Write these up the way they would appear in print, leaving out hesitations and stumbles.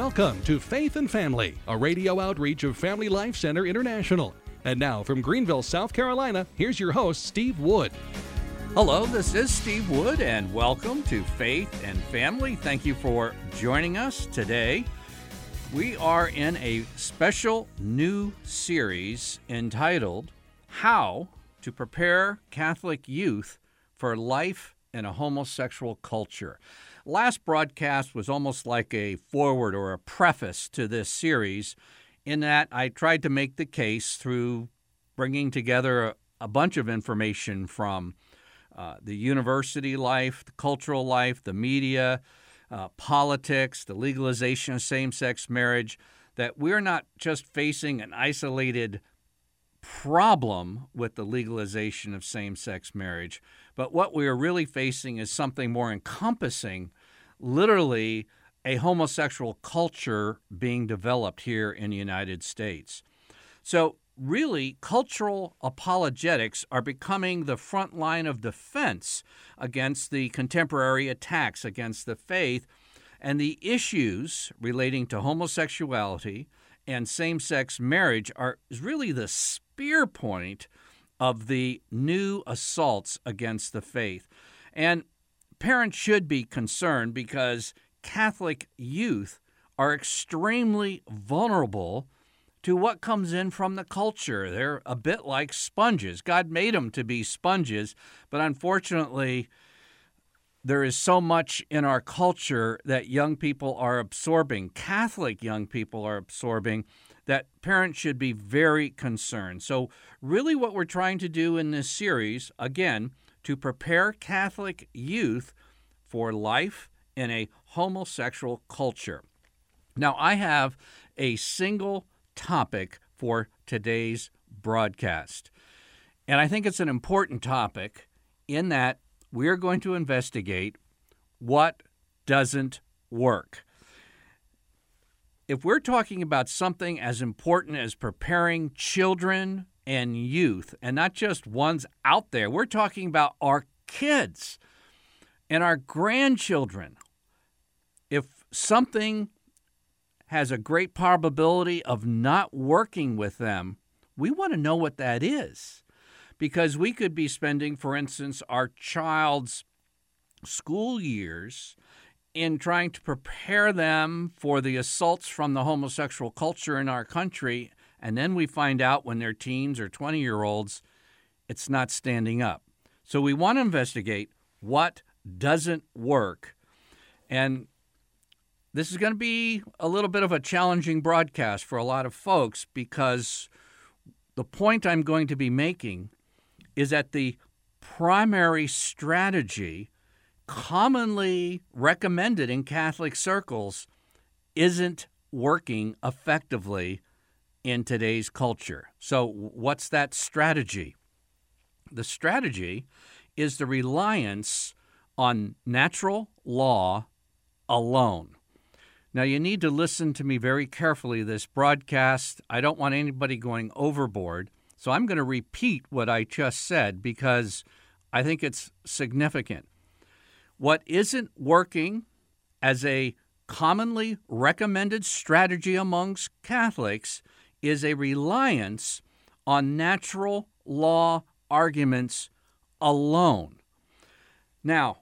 Welcome to Faith and Family, a radio outreach of Family Life Center International. And now from Greenville, South Carolina, here's your host, Steve Wood. Hello, this is Steve Wood, and welcome to Faith and Family. Thank you for joining us today. We are in a special new series entitled How to Prepare Catholic Youth for Life in a Homosexual Culture. Last broadcast was almost like a foreword or a preface to this series, in that I tried to make the case through bringing together a bunch of information from the university life, the cultural life, the media, politics, the legalization of same-sex marriage, that we're not just facing an isolated problem with the legalization of same-sex marriage, but what we are really facing is something more encompassing, literally a homosexual culture being developed here in the United States. So really, cultural apologetics are becoming the front line of defense against the contemporary attacks against the faith, and the issues relating to homosexuality and same-sex marriage is really the spear point of the new assaults against the faith. And parents should be concerned because Catholic youth are extremely vulnerable to what comes in from the culture. They're a bit like sponges. God made them to be sponges, but unfortunately, there is so much in our culture that young people are absorbing, Catholic young people are absorbing, that parents should be very concerned. So really what we're trying to do in this series, again, to prepare Catholic youth for life in a homosexual culture. Now, I have a single topic for today's broadcast, and I think it's an important topic in that we're going to investigate what doesn't work. If we're talking about something as important as preparing children and youth, and not just ones out there, we're talking about our kids and our grandchildren. If something has a great probability of not working with them, we want to know what that is. Because we could be spending, for instance, our child's school years in trying to prepare them for the assaults from the homosexual culture in our country, and then we find out when they're teens or 20-year-olds, it's not standing up. So we want to investigate what doesn't work. And this is going to be a little bit of a challenging broadcast for a lot of folks, because the point I'm going to be making is that the primary strategy commonly recommended in Catholic circles isn't working effectively in today's culture. So what's that strategy? The strategy is the reliance on natural law alone. Now, you need to listen to me very carefully this broadcast. I don't want anybody going overboard, so I'm going to repeat what I just said because I think it's significant. What isn't working as a commonly recommended strategy amongst Catholics is a reliance on natural law arguments alone. Now,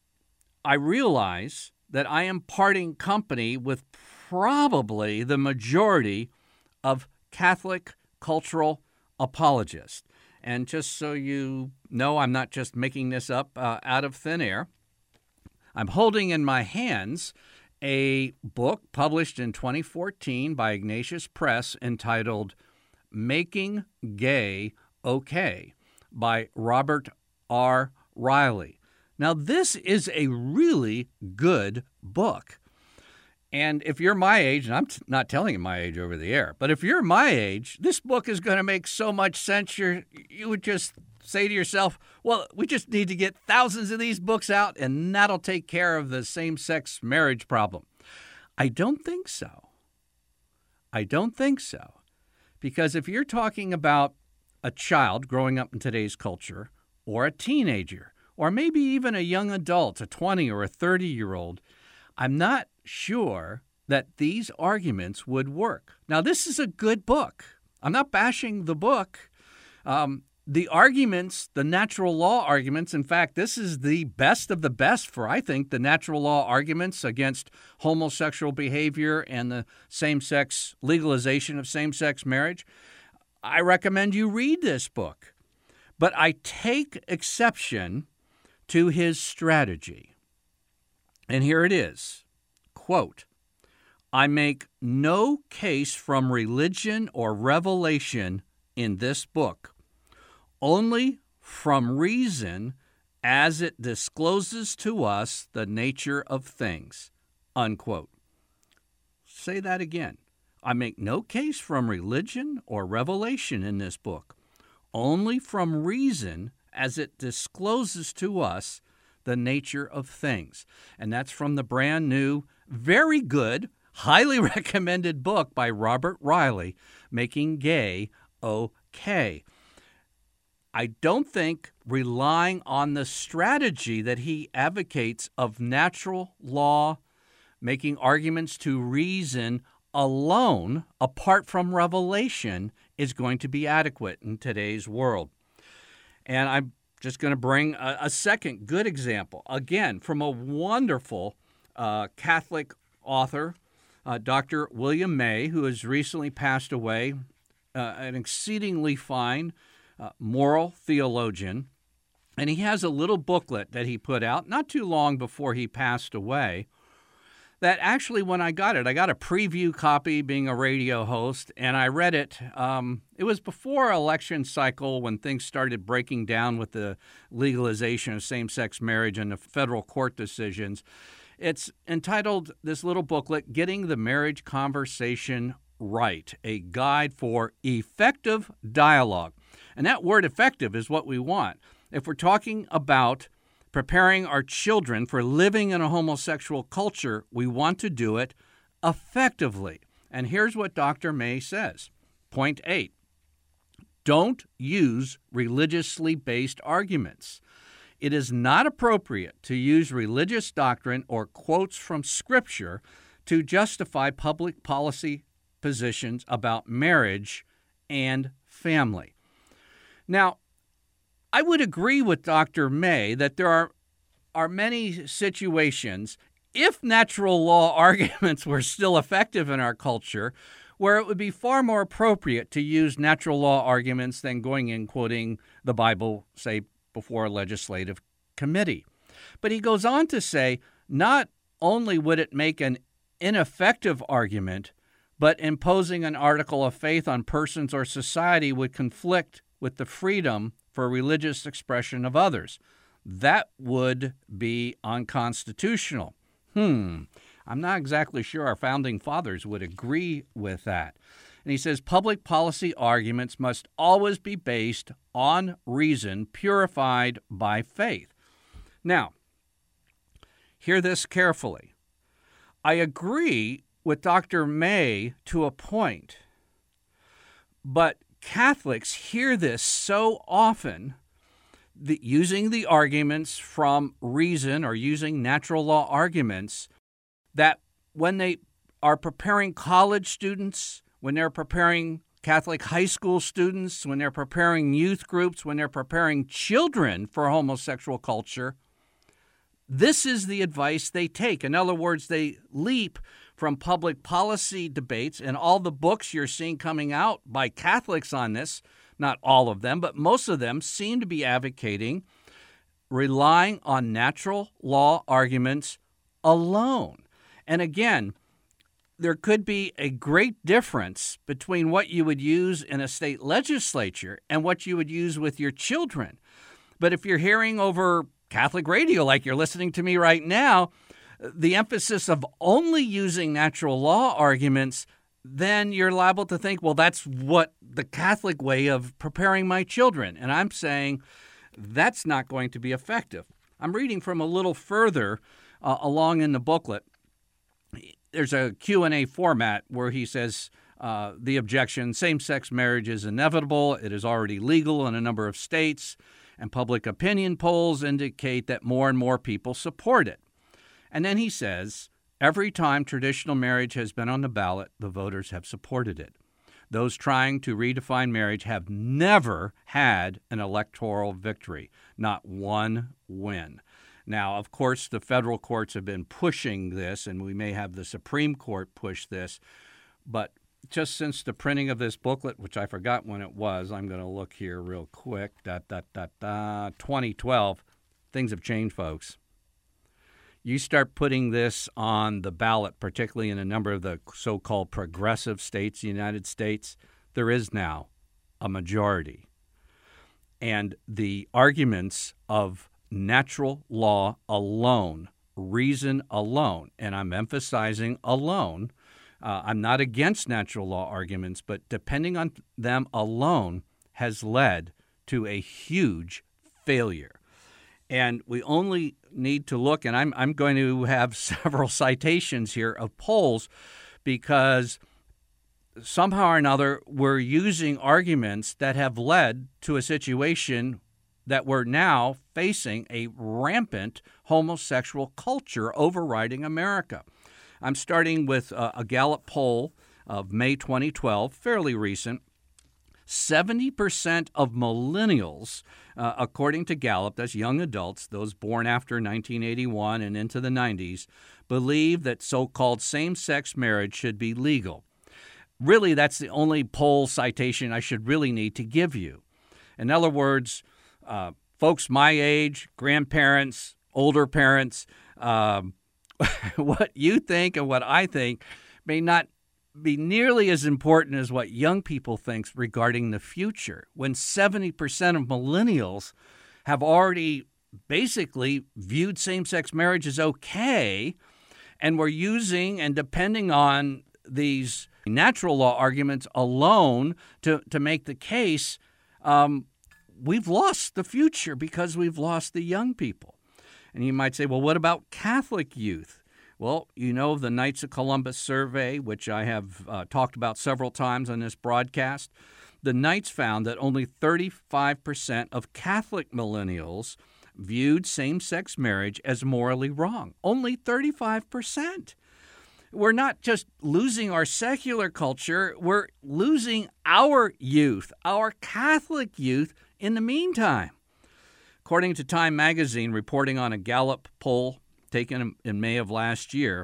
I realize that I am parting company with probably the majority of Catholic cultural apologists. And just so you know, I'm not just making this up out of thin air. I'm holding in my hands a book published in 2014 by Ignatius Press entitled Making Gay Okay by Robert R. Riley. Now, this is a really good book. And if you're my age, and I'm not telling you my age over the air, but if you're my age, this book is going to make so much sense. You would just say to yourself, well, we just need to get thousands of these books out, and that'll take care of the same-sex marriage problem. I don't think so. I don't think so. Because if you're talking about a child growing up in today's culture, or a teenager, or maybe even a young adult, a 20 or a 30-year-old, I'm not sure that these arguments would work. Now, this is a good book. I'm not bashing the book. The arguments, the natural law arguments, in fact, this is the best of the best for, I think, the natural law arguments against homosexual behavior and the same-sex legalization of same-sex marriage. I recommend you read this book. But I take exception to his strategy. And here it is. Quote, I make no case from religion or revelation in this book, only from reason as it discloses to us the nature of things. Unquote. Say that again. I make no case from religion or revelation in this book, only from reason as it discloses to us the nature of things. And that's from the brand new, very good, highly recommended book by Robert Riley, Making Gay Okay. I don't think relying on the strategy that he advocates of natural law, making arguments to reason alone, apart from revelation, is going to be adequate in today's world. And I'm just going to bring a second good example, again, from a wonderful Catholic author, Dr. William May, who has recently passed away, an exceedingly fine moral theologian. And he has a little booklet that he put out not too long before he passed away, that actually, when I got a preview copy being a radio host, and I read it. It was before election cycle when things started breaking down with the legalization of same-sex marriage and the federal court decisions. It's entitled, this little booklet, Getting the Marriage Conversation Right, a guide for effective dialogue. And that word effective is what we want. If we're talking about preparing our children for living in a homosexual culture, we want to do it effectively. And here's what Dr. May says. Point 8, don't use religiously based arguments. It is not appropriate to use religious doctrine or quotes from Scripture to justify public policy positions about marriage and family. Now, I would agree with Dr. May that there are many situations, if natural law arguments were still effective in our culture, where it would be far more appropriate to use natural law arguments than going and quoting the Bible, say, before a legislative committee. But he goes on to say, not only would it make an ineffective argument, but imposing an article of faith on persons or society would conflict with the freedom for religious expression of others. That would be unconstitutional. I'm not exactly sure our founding fathers would agree with that. And he says public policy arguments must always be based on reason, purified by faith. Now, hear this carefully. I agree with Dr. May to a point, but Catholics hear this so often, using the arguments from reason or using natural law arguments, that when they are preparing college students, when they're preparing Catholic high school students, when they're preparing youth groups, when they're preparing children for homosexual culture, this is the advice they take. In other words, they leap from public policy debates and all the books you're seeing coming out by Catholics on this, not all of them, but most of them seem to be advocating relying on natural law arguments alone. And again, there could be a great difference between what you would use in a state legislature and what you would use with your children. But if you're hearing over Catholic radio like you're listening to me right now, the emphasis of only using natural law arguments, then you're liable to think, well, that's what the Catholic way of preparing my children. And I'm saying that's not going to be effective. I'm reading from a little further along in the booklet. There's a Q&A format where he says the objection, same-sex marriage is inevitable. It is already legal in a number of states, and public opinion polls indicate that more and more people support it. And then he says, Every time traditional marriage has been on the ballot, the voters have supported it. Those trying to redefine marriage have never had an electoral victory, not one win. Now, of course, the federal courts have been pushing this, and we may have the Supreme Court push this, but just since the printing of this booklet, which I forgot when it was, I'm going to look here real quick, 2012, things have changed, folks. You start putting this on the ballot, particularly in a number of the so-called progressive states in the United States, there is now a majority. And the arguments of natural law alone, reason alone, and I'm emphasizing alone, I'm not against natural law arguments, but depending on them alone has led to a huge failure. And we only need to look, and I'm going to have several citations here of polls because somehow or another we're using arguments that have led to a situation that we're now facing a rampant homosexual culture overriding America. I'm starting with a Gallup poll of May 2012, fairly recent. 70% of millennials, according to Gallup, that's young adults, those born after 1981 and into the 90s, believe that so-called same-sex marriage should be legal. Really, that's the only poll citation I should really need to give you. In other words, folks my age, grandparents, older parents, what you think and what I think may not be nearly as important as what young people think regarding the future, when 70% of millennials have already basically viewed same-sex marriage as okay, and we're using and depending on these natural law arguments alone to make the case, we've lost the future because we've lost the young people. And you might say, well, what about Catholic youth? Well, you know the Knights of Columbus survey, which I have talked about several times on this broadcast. The Knights found that only 35% of Catholic millennials viewed same-sex marriage as morally wrong. Only 35%. We're not just losing our secular culture, we're losing our youth, our Catholic youth in the meantime. According to Time magazine, reporting on a Gallup poll taken in May of last year,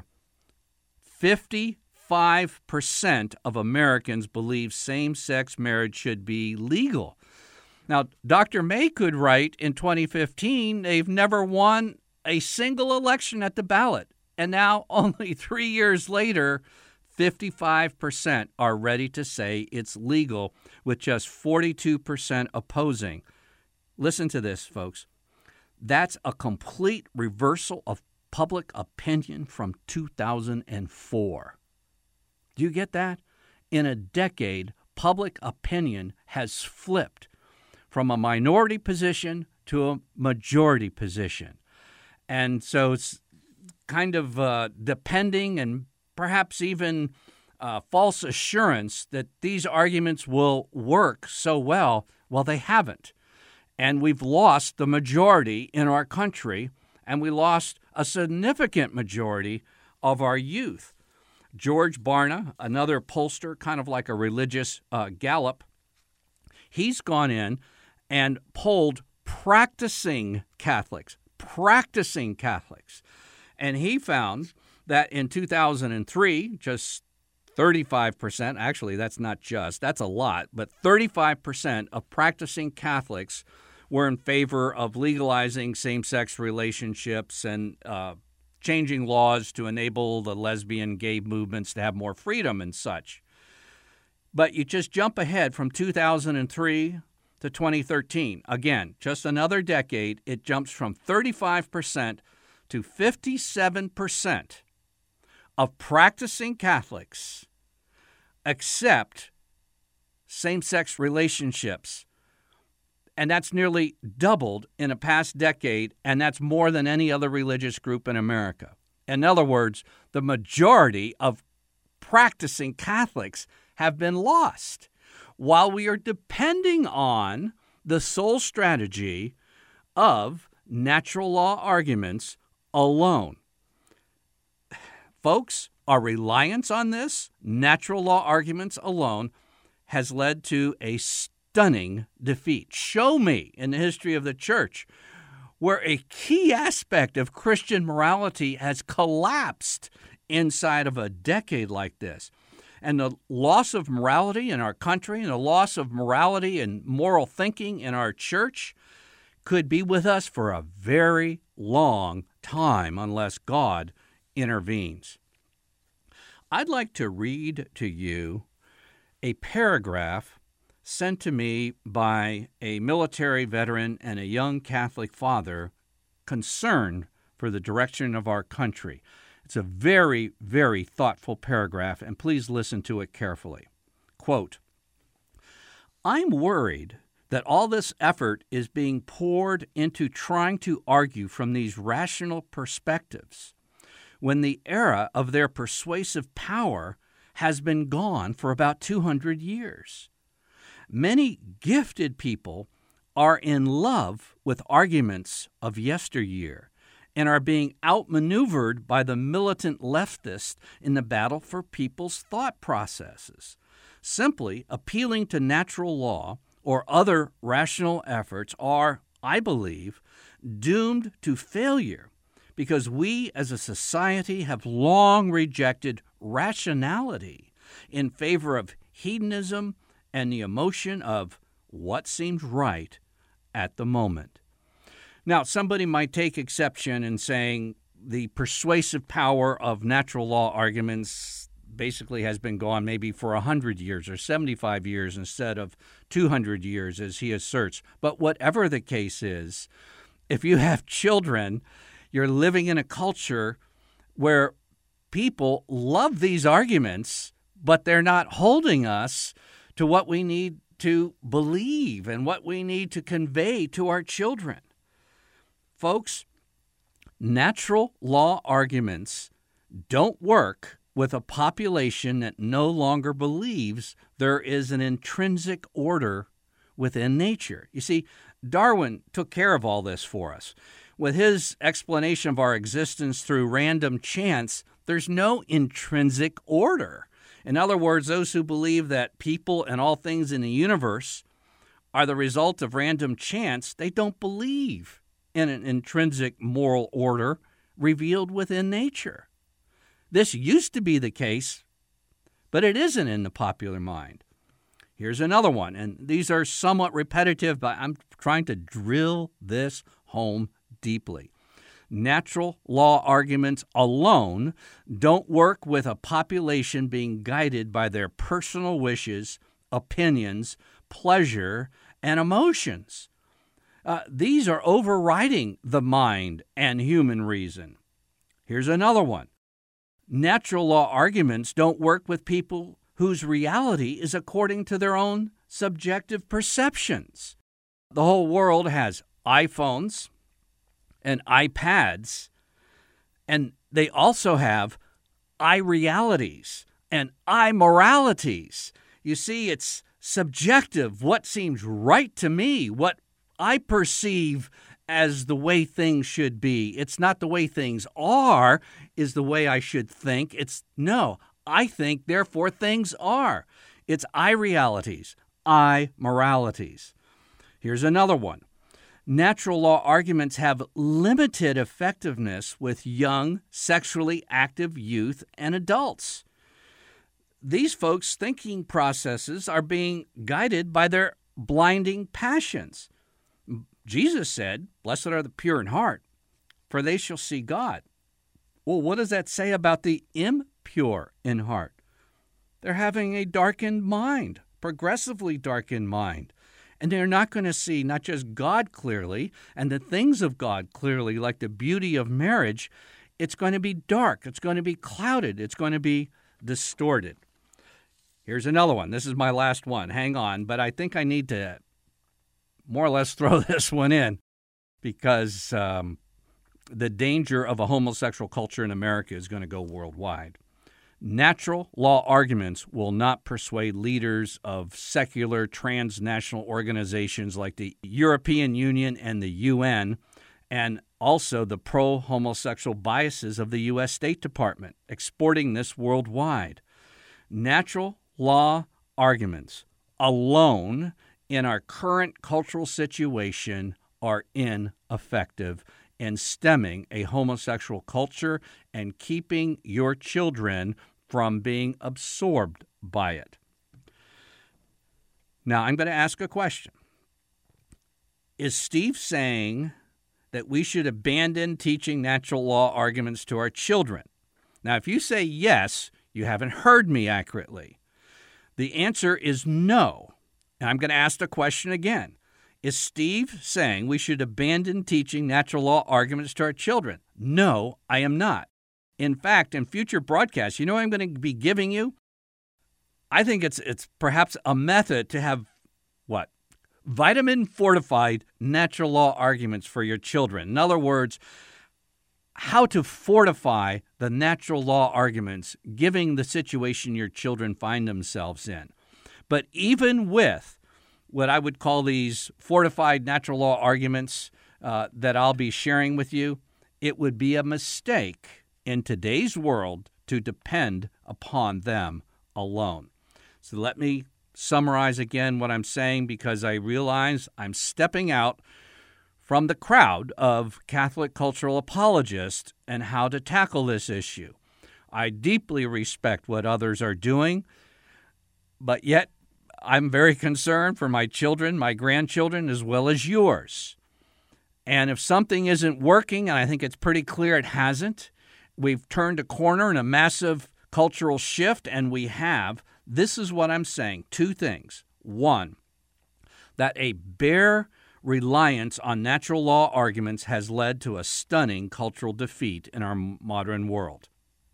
55% of Americans believe same-sex marriage should be legal. Now, Dr. May could write in 2015, they've never won a single election at the ballot. And now, only 3 years later, 55% are ready to say it's legal, with just 42% opposing. Listen to this, folks. That's a complete reversal of public opinion from 2004. Do you get that? In a decade, public opinion has flipped from a minority position to a majority position. And so it's kind of depending and perhaps even false assurance that these arguments will work so well. Well, they haven't. And we've lost the majority in our country, and we lost a significant majority of our youth. George Barna, another pollster, kind of like a religious Gallup, he's gone in and polled practicing Catholics. And he found that in 2003, just 35%, actually that's not just, that's a lot, but 35% of practicing Catholics were in favor of legalizing same-sex relationships and changing laws to enable the lesbian, gay movements to have more freedom and such. But you just jump ahead from 2003 to 2013. Again, just another decade, it jumps from 35% to 57% of practicing Catholics accept same-sex relationships. And that's nearly doubled in a past decade, and that's more than any other religious group in America. In other words, the majority of practicing Catholics have been lost, while we are depending on the sole strategy of natural law arguments alone. Folks, our reliance on this, natural law arguments alone, has led to a stunning defeat. Show me in the history of the church where a key aspect of Christian morality has collapsed inside of a decade like this. And the loss of morality in our country and the loss of morality and moral thinking in our church could be with us for a very long time unless God intervenes. I'd like to read to you a paragraph sent to me by a military veteran and a young Catholic father concerned for the direction of our country. It's a very, very thoughtful paragraph, and please listen to it carefully. Quote, "I'm worried that all this effort is being poured into trying to argue from these rational perspectives when the era of their persuasive power has been gone for about 200 years. Many gifted people are in love with arguments of yesteryear and are being outmaneuvered by the militant leftists in the battle for people's thought processes. Simply appealing to natural law or other rational efforts are, I believe, doomed to failure because we as a society have long rejected rationality in favor of hedonism and the emotion of what seems right at the moment." Now, somebody might take exception in saying the persuasive power of natural law arguments basically has been gone maybe for 100 years or 75 years instead of 200 years, as he asserts. But whatever the case is, if you have children, you're living in a culture where people love these arguments, but they're not holding us to what we need to believe and what we need to convey to our children. Folks, natural law arguments don't work with a population that no longer believes there is an intrinsic order within nature. You see, Darwin took care of all this for us. With his explanation of our existence through random chance, there's no intrinsic order. In other words, those who believe that people and all things in the universe are the result of random chance, they don't believe in an intrinsic moral order revealed within nature. This used to be the case, but it isn't in the popular mind. Here's another one, and these are somewhat repetitive, but I'm trying to drill this home deeply. Natural law arguments alone don't work with a population being guided by their personal wishes, opinions, pleasure, and emotions. These are overriding the mind and human reason. Here's another one. Natural law arguments don't work with people whose reality is according to their own subjective perceptions. The whole world has iPhones and iPads, and they also have iRealities and iMoralities. You see, it's subjective, what seems right to me, what I perceive as the way things should be. It's not the way things are is the way I should think. No, I think, therefore things are. It's iRealities, iMoralities. Here's another one. Natural law arguments have limited effectiveness with young, sexually active youth and adults. These folks' thinking processes are being guided by their blinding passions. Jesus said, "Blessed are the pure in heart, for they shall see God." Well, what does that say about the impure in heart? They're having a darkened mind, progressively darkened mind. And they're not going to see not just God clearly and the things of God clearly, like the beauty of marriage. It's going to be dark. It's going to be clouded. It's going to be distorted. Here's another one. This is my last one. Hang on, but I think I need to more or less throw this one in because the danger of a homosexual culture in America is going to go worldwide. Natural law arguments will not persuade leaders of secular transnational organizations like the European Union and the UN and Also, the pro-homosexual biases of the U.S. State Department, exporting this worldwide. Natural law arguments alone in our current cultural situation are ineffective in stemming a homosexual culture and keeping your children from being absorbed by it. Now, I'm going to ask a question. Is Steve saying that we should abandon teaching natural law arguments to our children? Now, if you say yes, you haven't heard me accurately. The answer is no. And I'm going to ask the question again. Is Steve saying we should abandon teaching natural law arguments to our children? No, I am not. In fact, in future broadcasts, you know what I'm going to be giving you? I think it's perhaps a method to have, what? Vitamin-fortified natural law arguments for your children. In other words, how to fortify the natural law arguments, given the situation your children find themselves in. But even with what I would call these fortified natural law arguments that I'll be sharing with you, it would be a mistake in today's world to depend upon them alone. So let me summarize again what I'm saying, because I realize I'm stepping out from the crowd of Catholic cultural apologists and how to tackle this issue. I deeply respect what others are doing, but yet I'm very concerned for my children, my grandchildren, as well as yours. And if something isn't working, and I think it's pretty clear it hasn't, we've turned a corner in a massive cultural shift, and we have. This is what I'm saying. Two things. One, that a bare reliance on natural law arguments has led to a stunning cultural defeat in our modern world.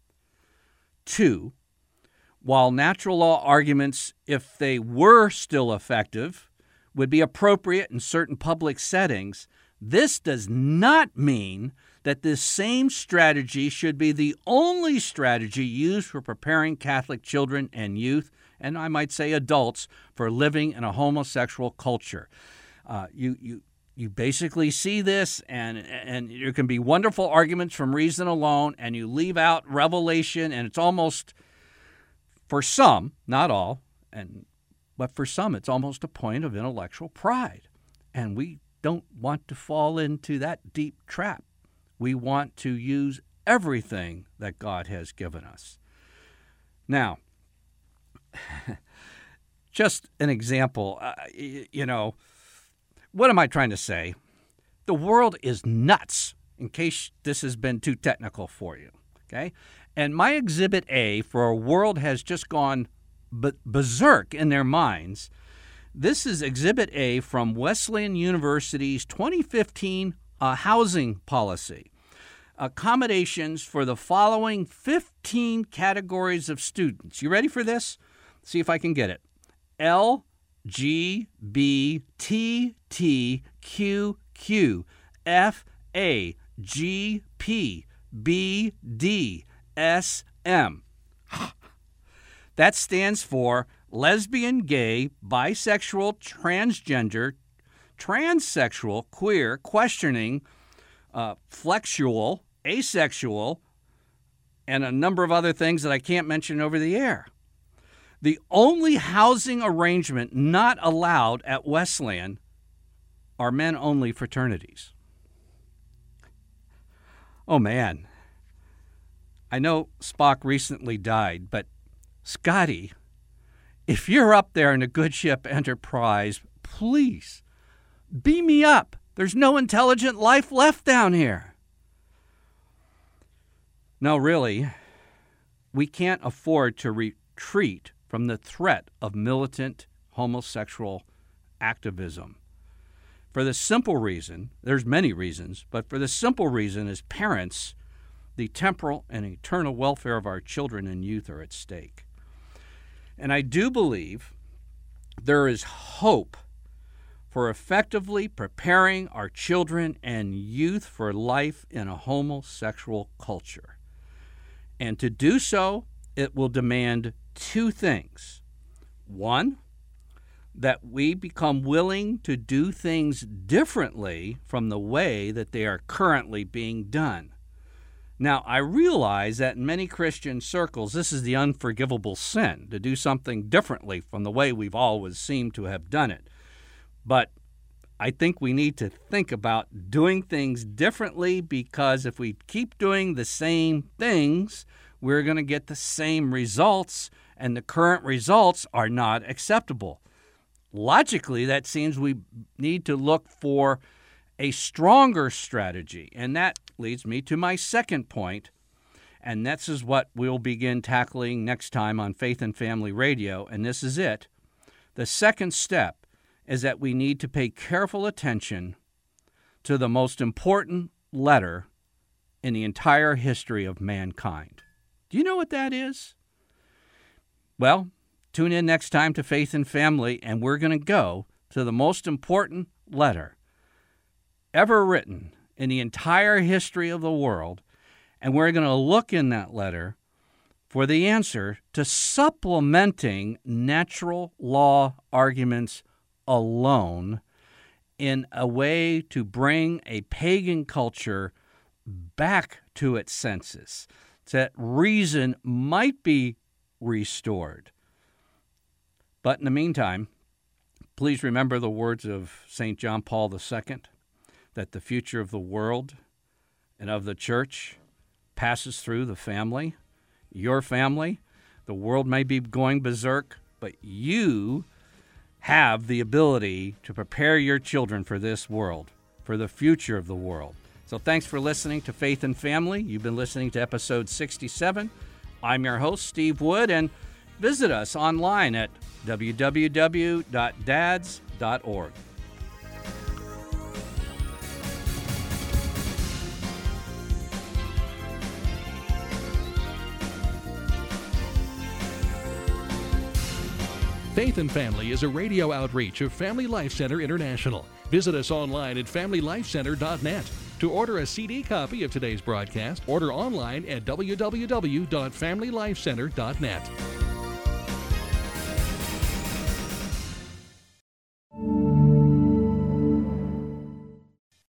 Two, while natural law arguments, if they were still effective, would be appropriate in certain public settings, this does not mean that this same strategy should be the only strategy used for preparing Catholic children and youth, and I might say adults, for living in a homosexual culture. You basically see this, and there can be wonderful arguments from reason alone, and you leave out revelation, and it's almost, for some, not all, but for some, it's almost a point of intellectual pride. And we don't want to fall into that deep trap. We want to use everything that God has given us. Now, just an example, what am I trying to say? The world is nuts, in case this has been too technical for you, okay? And my Exhibit A for a world has just gone berserk in their minds. This is Exhibit A from Wesleyan University's 2015 housing policy. Accommodations for the following 15 categories of students. You ready for this? See if I can get it. L, G, B, T, T, Q, Q, F, A, G, P, B, D, S, M. That stands for lesbian, gay, bisexual, transgender, transsexual, queer, questioning, flexual, asexual, and a number of other things that I can't mention over the air. The only housing arrangement not allowed at Wesleyan are men-only fraternities. Oh, man. I know Spock recently died, but Scotty, if you're up there in a good ship Enterprise, please beam me up. There's no intelligent life left down here. No, really, we can't afford to retreat from the threat of militant homosexual activism. For the simple reason, there's many reasons, but for the simple reason as parents, the temporal and eternal welfare of our children and youth are at stake. And I do believe there is hope for effectively preparing our children and youth for life in a homosexual culture. And to do so, it will demand two things. One, that we become willing to do things differently from the way that they are currently being done. Now, I realize that in many Christian circles, this is the unforgivable sin, to do something differently from the way we've always seemed to have done it. But I think we need to think about doing things differently, because if we keep doing the same things, we're going to get the same results, and the current results are not acceptable. Logically, that seems we need to look for a stronger strategy, and that leads me to my second point, and this is what we'll begin tackling next time on Faith and Family Radio, and this is it. The second step is that we need to pay careful attention to the most important letter in the entire history of mankind. Do you know what that is? Well, tune in next time to Faith and Family, and we're going to go to the most important letter ever written in the entire history of the world, and we're going to look in that letter for the answer to supplementing natural law arguments alone in a way to bring a pagan culture back to its senses, so that reason might be restored. But in the meantime, please remember the words of St. John Paul II, that the future of the world and of the church passes through the family, your family. The world may be going berserk, but you have the ability to prepare your children for this world, for the future of the world. So thanks for listening to Faith and Family. You've been listening to episode 67. I'm your host, Steve Wood, and visit us online at www.dads.org. Faith and Family is a radio outreach of Family Life Center International. Visit us online at familylifecenter.net. To order a CD copy of today's broadcast, order online at www.familylifecenter.net.